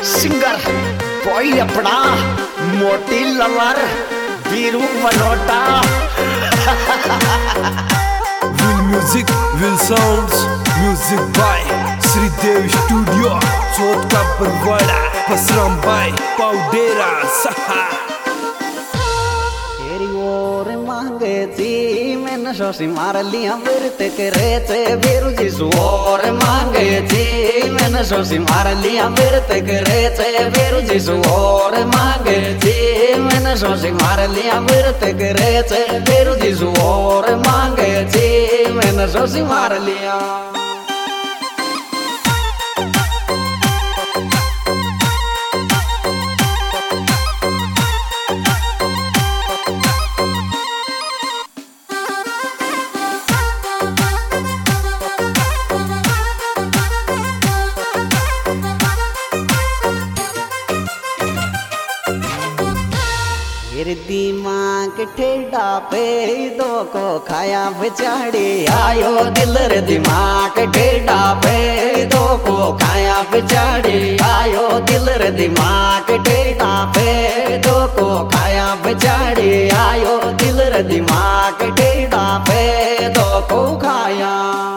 Singer कोई अपना मोटी लवर Biru Banota. Will music, will sounds, music by Sridev Studio, Chot ka Barwada, Pasram by Paudera Saha। तेरी ओर मांगे जी मैंने शोषी मार लिया बिरत करे चे बीरू जी सुओर मांगे जी मैंने शोषी मार लिया बिरत करे चे बीरू जी सुओर मांगे जी मैंने शोषी मार लिया बिरत करे चे बीरू जी सुओर मांगे जी मैंने शोषी मार लिया। दिमाग ठेडा पे दो को खाया बिचाड़ी आयो दिल रे दिमाग ठेडा पे दो को खाया बिचाड़ी आयो दिल रे दिमाग ठेडा पे दो को खाया बिचाड़ी आयो दिल रे दिमाग ठेडा पे दो को खाया।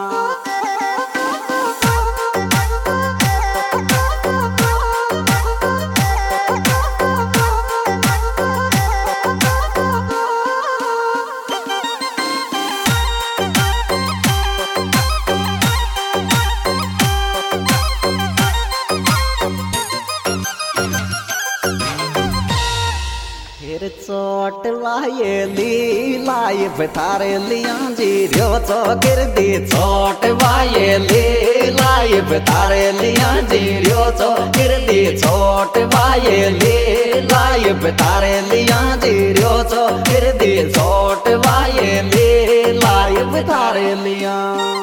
चोट लाए ली लाए बिठारे लिया जी रियो चो गिर दी चोट वाये ली लाए बिठारे लिया जी रियो चो गिर दी चोट वाये ली लाए बिठारे लिया जी रियो चो गिर दी चोट वाये ली लाए बिठारे लिया।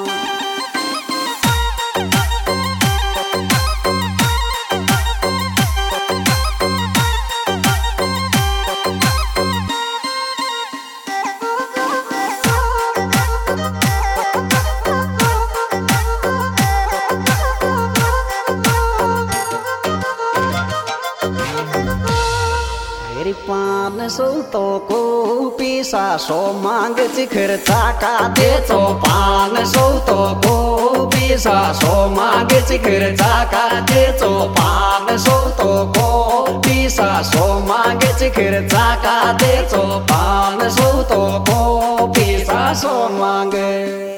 पान सो तो को पीसा सो मांग चिखर चाका दे चो पान सो तो को पीसा सो मांग चिखर चाका दे चो पान सो तो को पीसा सो मांग चिखर चाका दे चो पान सो तो को पीसा सो मांगे।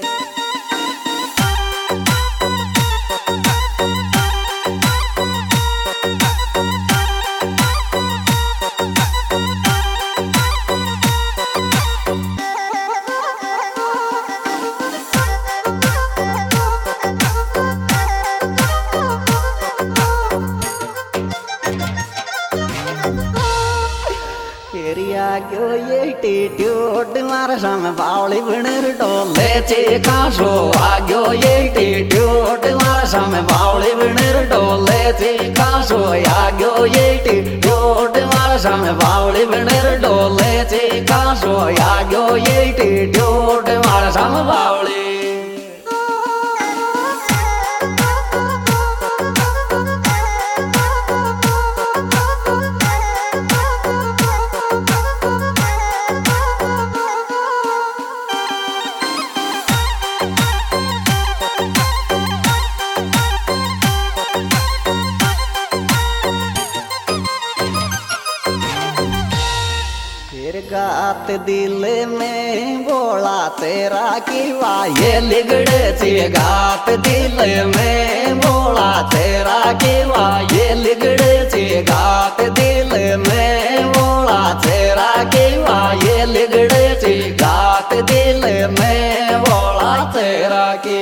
क्यों ये टीट्यूड मार साम बावली बिनर डोले चे कासो आग्यो ये टीट्यूड मार साम बावली बिनर डोले चे कासो आग्यो ये टीट्यूड मार साम बावली बिनर डोले चे कासो आग्यो ये टीट्यूड मार साम बावली। गात दिल में बोला तेरा किवा ये लिगड़े ची गात दिल में बोला तेरा किवा ये लिगड़े ची गात दिल में बोला तेरा किवा ये लिगड़े ची गात दिल में बोला तेरा की।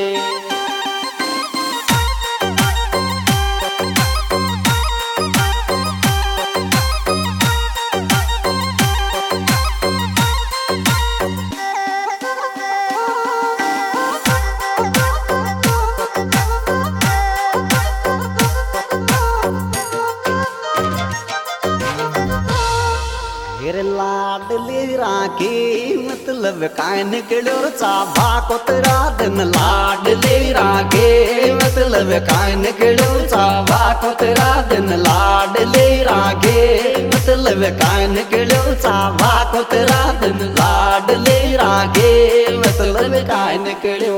मतलब काय निकलो चाबा को तेरा दिन लाडली रागे मतलब काय निकलो चाबा को तेरा दिन लाडली रागे मतलब काय निकलो चाबा को तेरा दिन लाडली रागे मतलब काय निकलो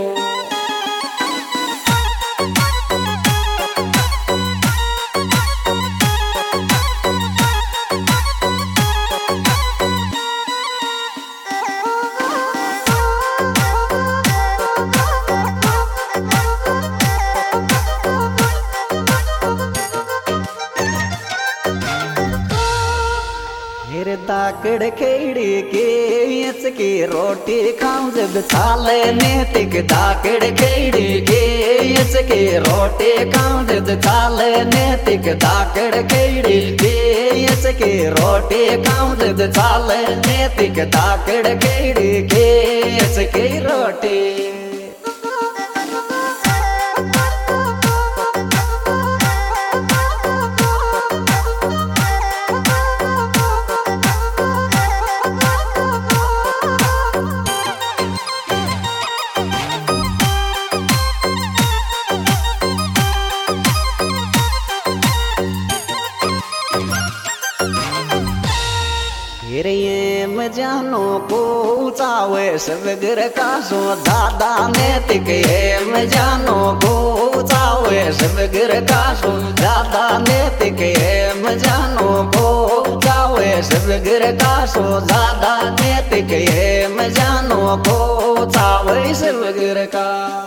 दाकड़ खेड़ी के इसकी रोटी खाऊं जब छाले नेतिक दाकड़ खेड़ी के इसकी रोटी खाऊं जब छाले नेतिक दाकड़ खेड़ी के इसकी रोटी खाऊं जब छाले नेतिक दाकड़ खेड़ी के इसकी रोटी जानो को चावे सवगर का सो दादा नैतिक में जानो को चावे सवगर का सो दादा नैतिक में जानो को चावे सवगर का सो दादा नैतिक में जानो को चावे सवगर का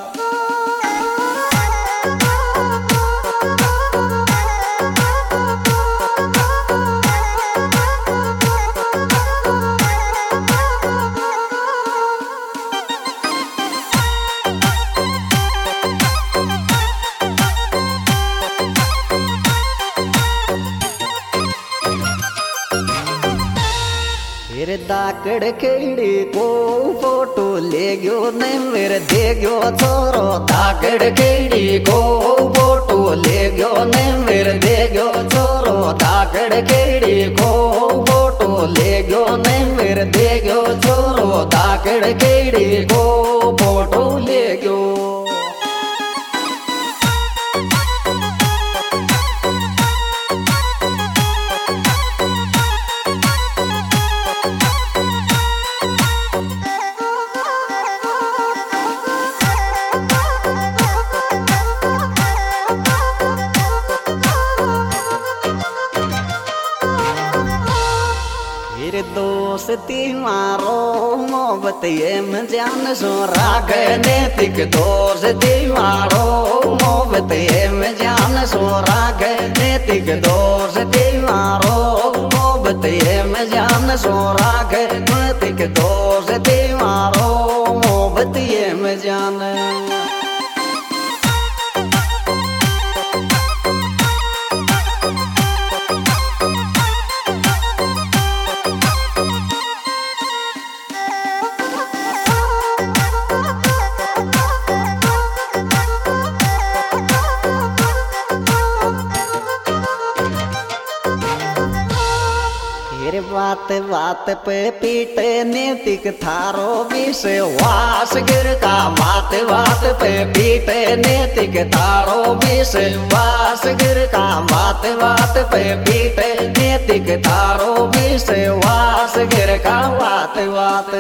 दाकड़ खेड़ी को फोटो ले गयो ने मेरे दे गयो छोरो दाकड़ खेड़ी को फोटो ले गयो ने मेरे दे गयो छोरो दाकड़ खेड़ी को फोटो ले गयो ने मेरे दे गयो छोरो दाकड़ खेड़ी को फोटो ले गयो दोस्ती मारो मोहब्बत ये में जान सो राग नैतिक दोस्ती मारो मोहब्बत ये में जान सो राग नैतिक दोस्ती मारो मोहब्बत ये में जान सो राग नैतिक दोस्ती मारो मोहब्बत ये में जान बात बात पे पीटे नैतिक थारो विश्वास गिर का बात बात पे पीटे नैतिक थारो विश्वास गिर का बात बात पे पीटे नैतिक थारो विश्वास गिर का बात बात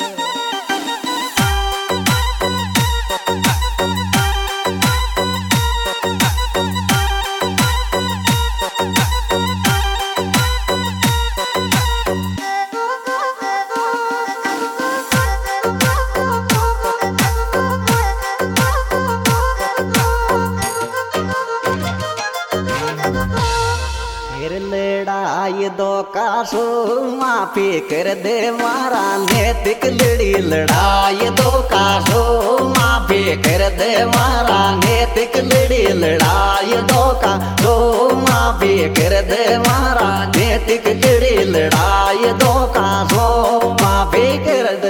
लड़ाई दो कासो माफी कर दे मारा नैतिक लड़ी लड़ाई दो कासो माफी कर दे मारा नैतिक लड़ी लड़ाई दो कासो माफी कर दे मारा नैतिक लड़ी लड़ाई दो कासो माफी कर दे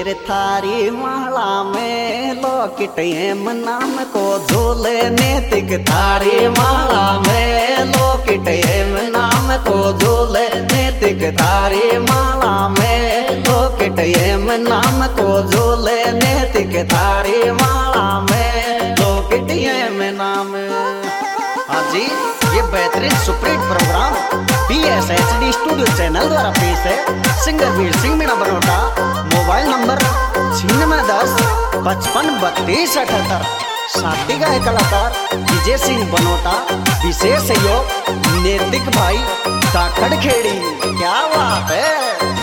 फिर थारी माला में लॉकेट एम नाम को झूले नैतिक थारी माला में लॉकेट एम नाम को झूले नैतिक थारी माला में लॉकेट एम नाम को झूले नैतिक थारी माला में लॉकेट एम नाम। हाँ जी, ये बेहतरीन superhit programme PSHD studio channel द्वारा पेश है। Singer Veer Singh Meena Banota, mobile number 9610 55 32 78। साथी गायक कलाकार विजय सिंह बनोटा, विशेष सहयोग नैतिक भाई काकड़ खेड़ी। क्या बात है।